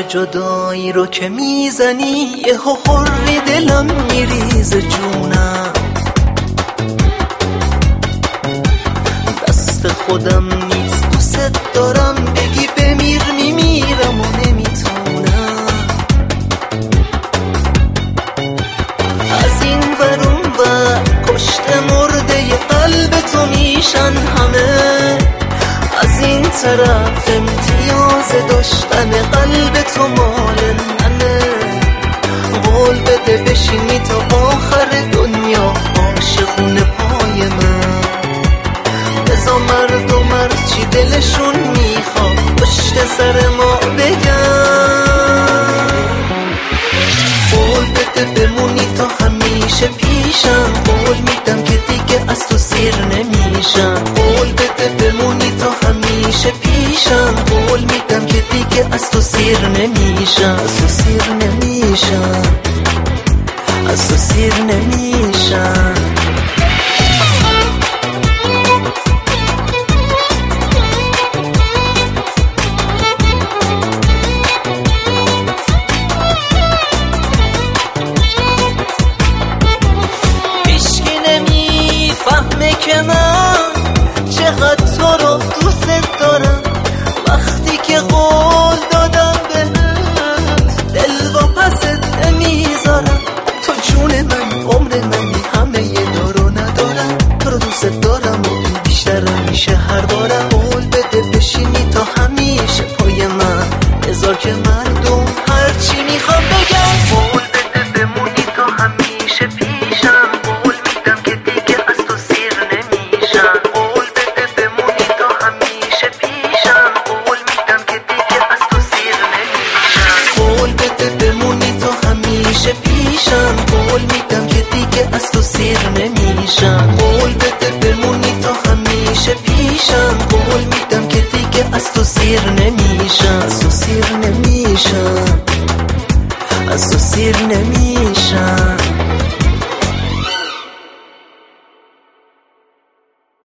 جدایی رو که میزنی یه حری دلم میریزه جونم. دست خودم نیست دوست دارم بگی بمیر میمیرم و نمیتونم. از این ور اون ور کشته مرده ی قلب تو میشن همه، از این طرف امتیاز داشتن قلب تو مال منه. قول بده بشینی تا آخر دنیا عاشقونه پای من. بذار مرد و مرد چی دلشون میخواد پشت سر ما بگن. قول بده بمونی تا همیشه پیشم، قول میدم که دیگه از تو سیر نمیشم. قول بده بمونی تا همیشه پیشم، قول میدم که دیگه از تو سیر نمیشم. از تو سیر نمیشم، از تو سیر نمیشم. که من چقدر تو رو دوست دارم، وقتی که قول دادم بهت دل و پست نمیذارم. تو جون من عمر منی، همه ی دارو ندارم. تو رو دوست دارم و این بیشتر میشه هر بارم. قول بده بشینی تا همیشه پای من، بذار که مردم هرچی میخوام بگم. قول بده بمونی تا همیشه پیشم، قول میدم که دیگه از تو سیر نمیشم. قول بده بمونی تا همیشه پیشم، قول میدم که دیگه از تو سیر نمیشم. قول بده بمونی تا همیشه پیشم، قول میدم که دیگه از تو سیر نمیشم. قول بده بمونی تا همیشه پیشم، قول میدم که دیگه از تو سیر نمیشم.